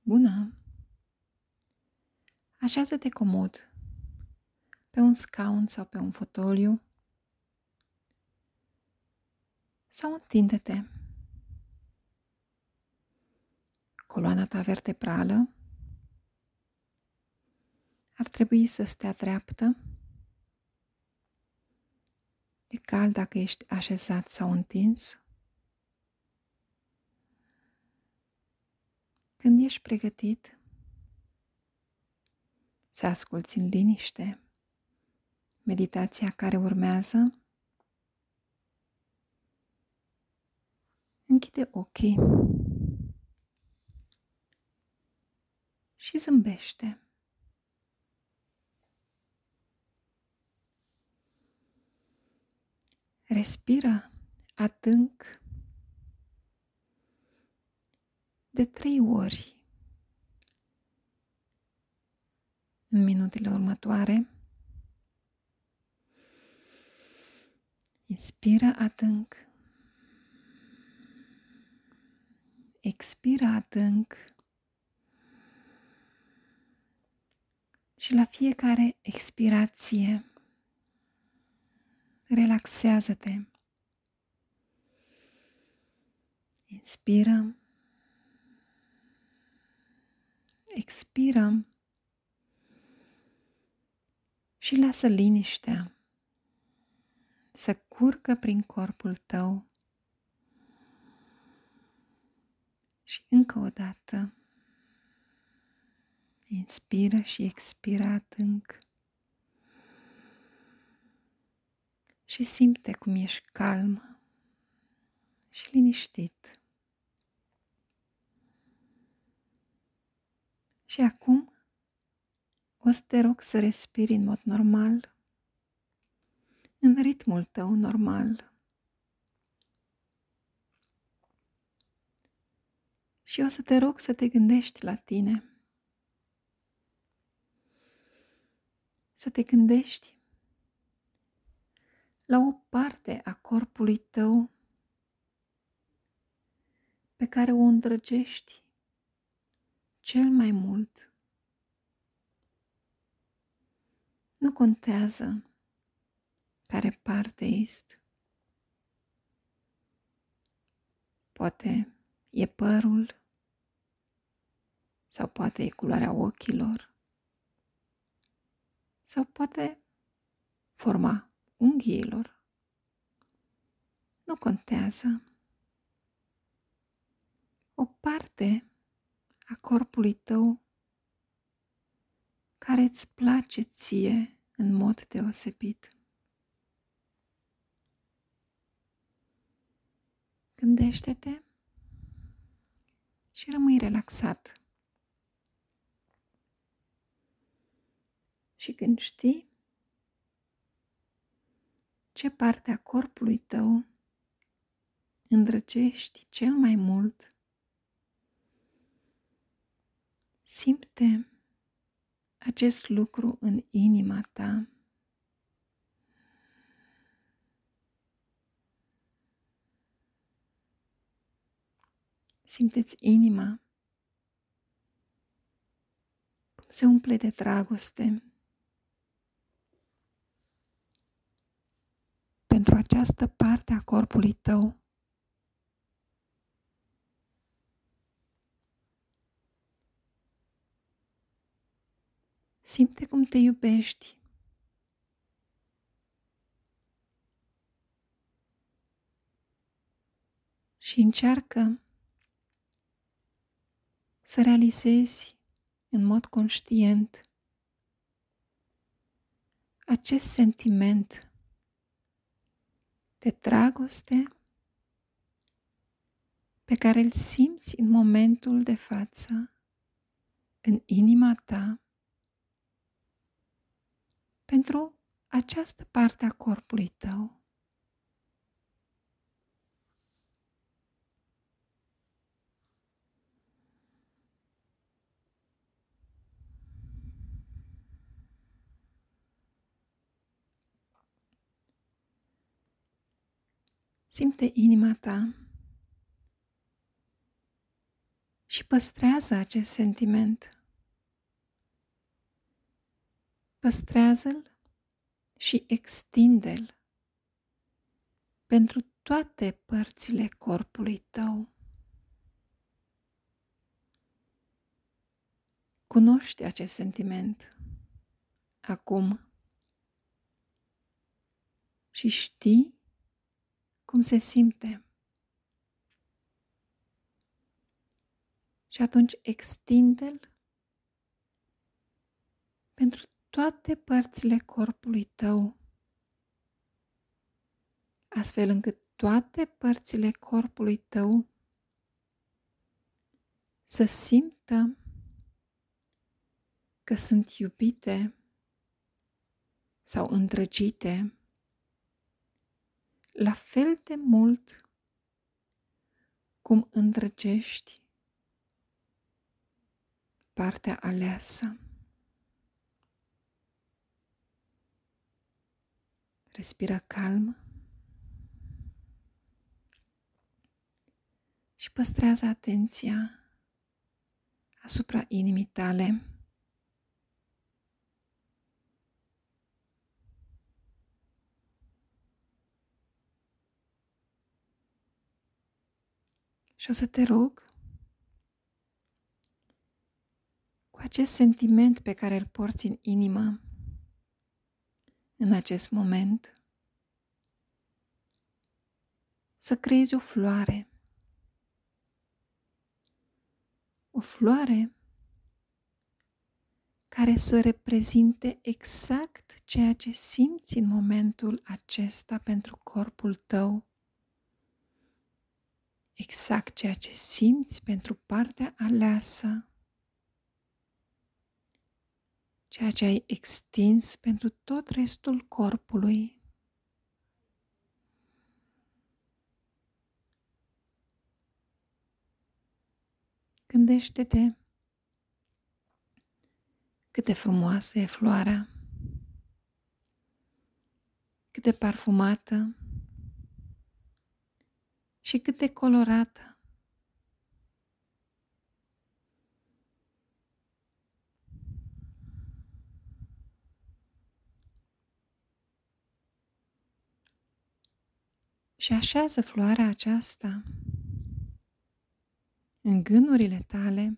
Bună! Așează-te comod pe un scaun sau pe un fotoliu sau întinde-te. Coloana ta vertebrală ar trebui să stea dreaptă, egal dacă ești așezat sau întins. Când ești pregătit să asculți în liniște meditația care urmează, închide ochii și zâmbește. Respiră adânc de 3 ori în minutele următoare. Inspiră adânc. Expiră adânc. Și la fiecare expirație, relaxează-te. Inspiră. Expiră. Și lasă liniștea să curgă prin corpul tău. Și încă o dată, inspiră și expiră adânc. Și simte cum ești calm și liniștit. Și acum o să te rog să respiri în mod normal, în ritmul tău normal. Și o să te rog să te gândești la tine. Să te gândești la o parte a corpului tău pe care o îndrăgești cel mai mult. Nu contează care parte este. Poate e părul sau poate e culoarea ochilor sau poate forma unghiilor. Nu contează. O parte a corpului tău care îți place ție în mod deosebit. Gândește-te și rămâi relaxat. Și când știi ce parte a corpului tău îndrăgești cel mai mult, simte acest lucru în inima ta. Simte-ți inima cum se umple de dragoste pentru această parte a corpului tău. Simte cum te iubești. Și încearcă să realizezi în mod conștient acest sentiment de dragoste pe care îl simți în momentul de față în inima ta pentru această parte a corpului tău. Simte inima ta și păstrează acest sentiment. Păstrează-l și extinde-l pentru toate părțile corpului tău. Cunoști acest sentiment acum și știi cum se simte. Și atunci extinde-l pentru toate părțile corpului tău, astfel încât toate părțile corpului tău să simtă că sunt iubite sau îndrăgite la fel de mult cum îndrăgești partea aleasă. Respiră calm și păstrează atenția asupra inimii tale. Și o să te rog, cu acest sentiment pe care îl porți în inimă, în acest moment, să creezi o floare. O floare care să reprezinte exact ceea ce simți în momentul acesta pentru corpul tău, exact ceea ce simți pentru partea aleasă, ceea ce ai extins pentru tot restul corpului. Gândește-te cât de frumoasă e floarea, cât de parfumată și cât de colorată. Și așează floarea aceasta în gânurile tale,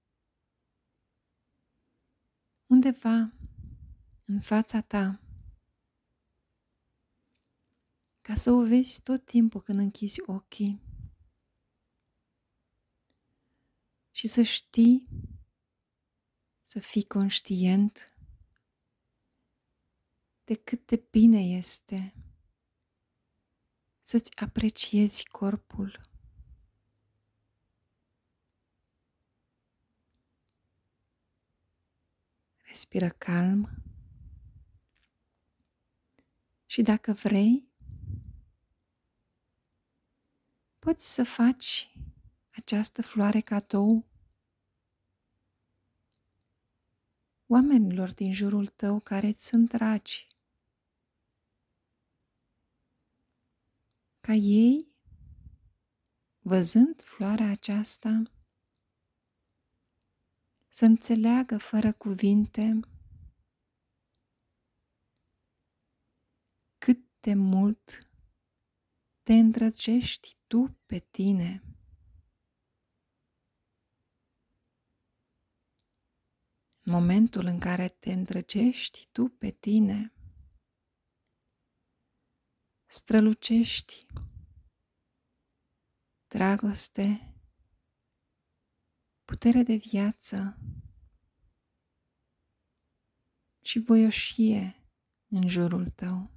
undeva în fața ta, ca să o vezi tot timpul când închizi ochii și să știi, să fii conștient de cât de bine este să-ți apreciezi corpul. Respiră calm și dacă vrei, poți să faci această floare cadou oamenilor din jurul tău care îți sunt dragi, ca ei, văzând floarea aceasta, să înțeleagă fără cuvinte cât de mult te îndrăgești tu pe tine. În momentul în care te îndrăgești tu pe tine, strălucești dragoste, putere de viață și voioșie în jurul tău.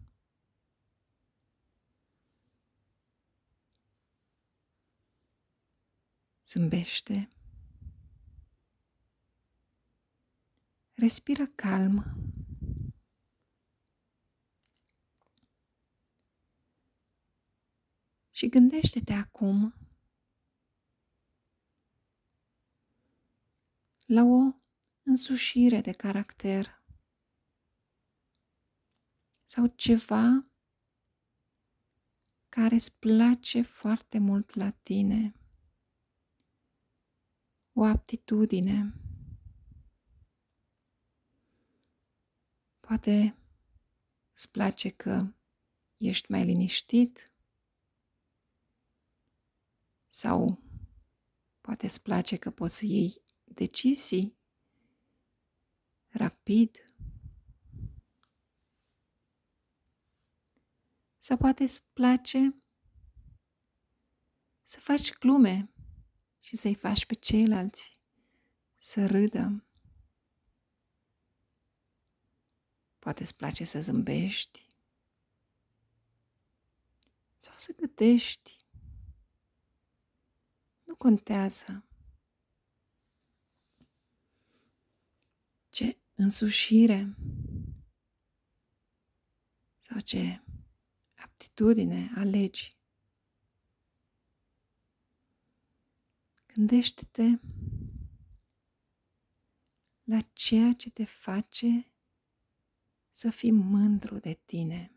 Zâmbește, respiră calm și gândește-te acum la o însușire de caracter sau ceva care îți place foarte mult la tine, o aptitudine. Poate îți place că ești mai liniștit sau poate îți place că poți să iei decizii rapid. Sau poate îți place să faci glume și să-i faci pe ceilalți să râdă. Poate îți place să zâmbești sau să gătești. Nu contează. Ce însușire sau ce aptitudine alegi. Gândește-te la ceea ce te face să fii mândru de tine.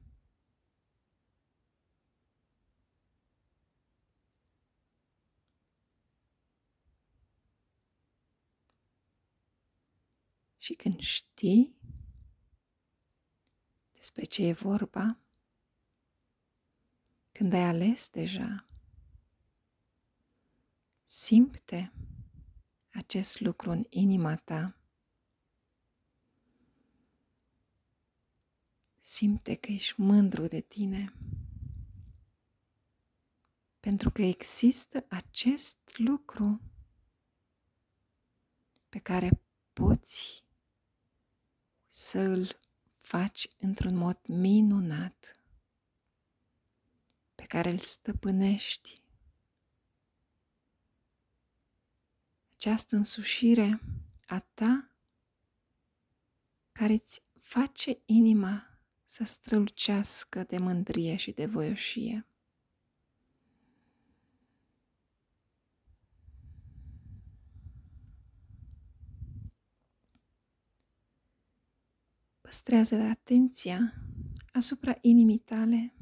Și când știi despre ce e vorba, când ai ales deja, simte acest lucru în inima ta. Simte că ești mândru de tine. Pentru că există acest lucru pe care poți să îl faci într-un mod minunat, pe care îl stăpânești. Această însușire a ta care îți face inima să strălucească de mândrie și de voioșie. Păstrează atenția asupra inimii tale.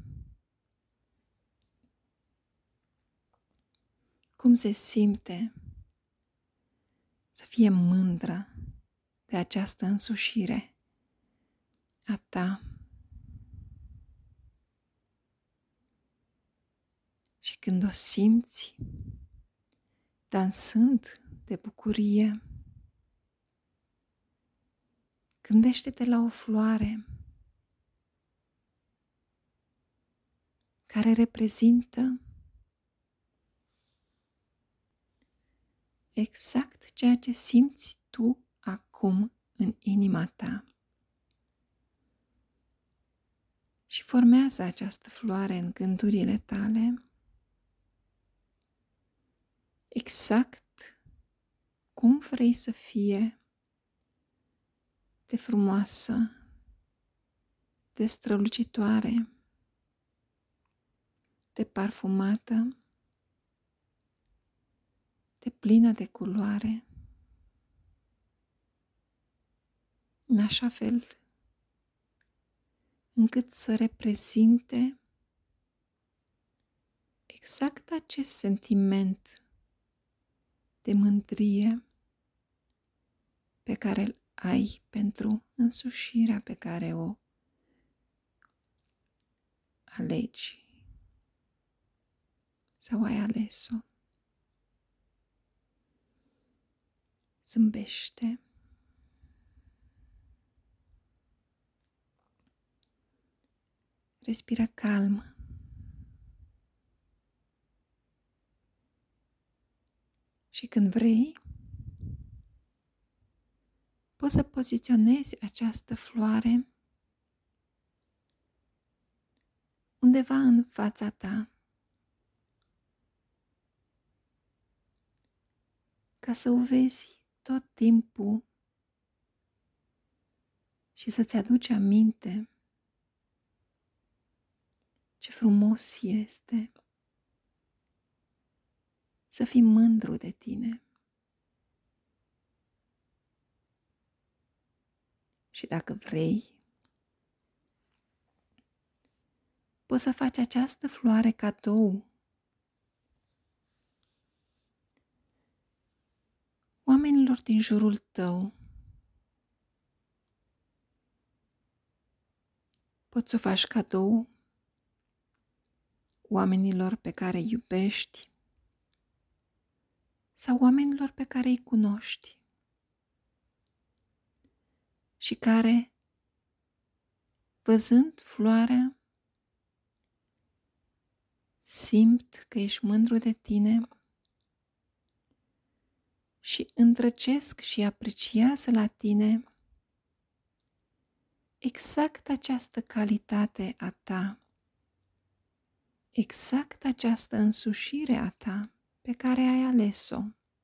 Cum se simte să fie mândră de această însușire a ta. Și când o simți dansând de bucurie, gândește-te la o floare care reprezintă exact ceea ce simți tu acum în inima ta. Și formează această floare în gândurile tale exact cum vrei să fie de frumoasă, de strălucitoare, de parfumată, de plină de culoare, în așa fel încât să reprezinte exact acest sentiment de mândrie pe care îl ai pentru însușirea pe care o alegi sau ai ales-o. Zâmbește. Respiră calm. Și când vrei, poți să poziționezi această floare undeva în fața ta, ca să o vezi tot timpul și să-ți aduci aminte ce frumos este să fii mândru de tine. Și dacă vrei, poți să faci această floare cadou oamenilor din jurul tău. Poți să o faci cadou oamenilor pe care îi iubești sau oamenilor pe care îi cunoști și care, văzând floarea, simt că ești mândru de tine și îndrăgesc și apreciază la tine exact această calitate a ta, exact această însușire a ta pe care ai ales-o.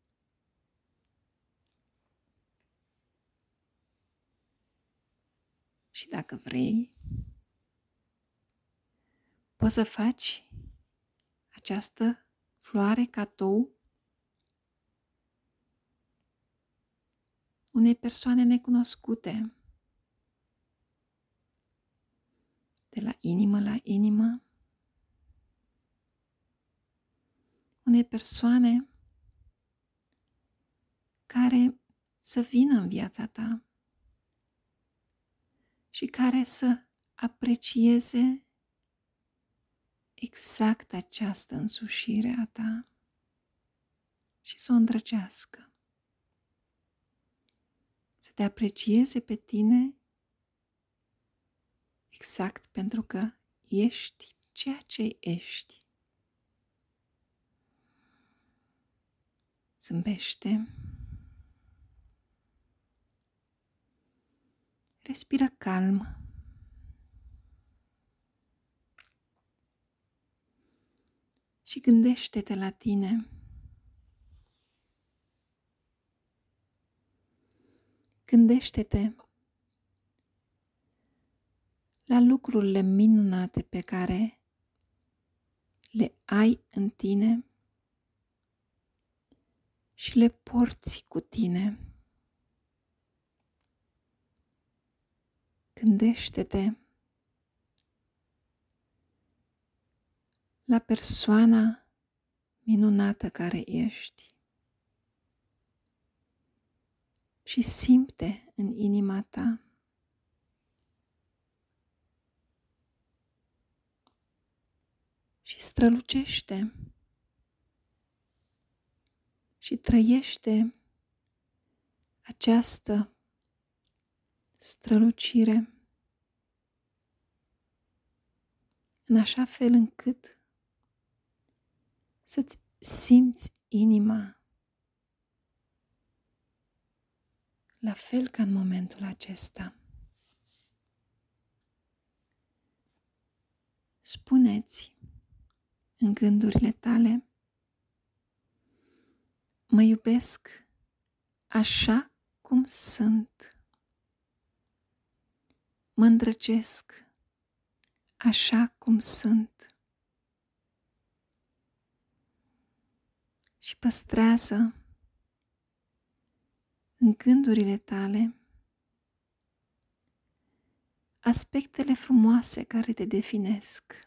Și dacă vrei, poți să faci această floare cadou unei persoane necunoscute, de la inimă la inimă, unei persoane care să vină în viața ta și care să aprecieze exact această însușire a ta și să o îndrăgească. Să te aprecieze pe tine exact pentru că ești ceea ce ești. Zâmbește. Respiră calm. Și gândește-te la tine. Gândește-te la lucrurile minunate pe care le ai în tine și le porți cu tine. Gândește-te la persoana minunată care ești și simte în inima ta și strălucește și trăiește această strălucire în așa fel încât să-ți simți inima la fel ca în momentul acesta. Spune-ți în gândurile tale: mă iubesc așa cum sunt. Mă îndrăgesc așa cum sunt. Și păstrează în gândurile tale aspectele frumoase care te definesc.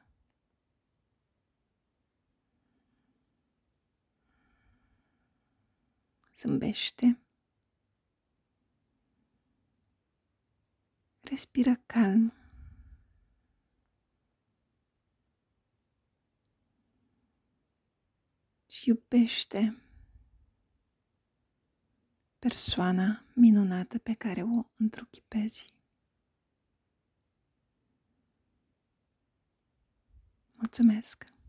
Zâmbește. Respiră calm. Și iubește persoana minunată pe care o întruchipezi. Mulțumesc!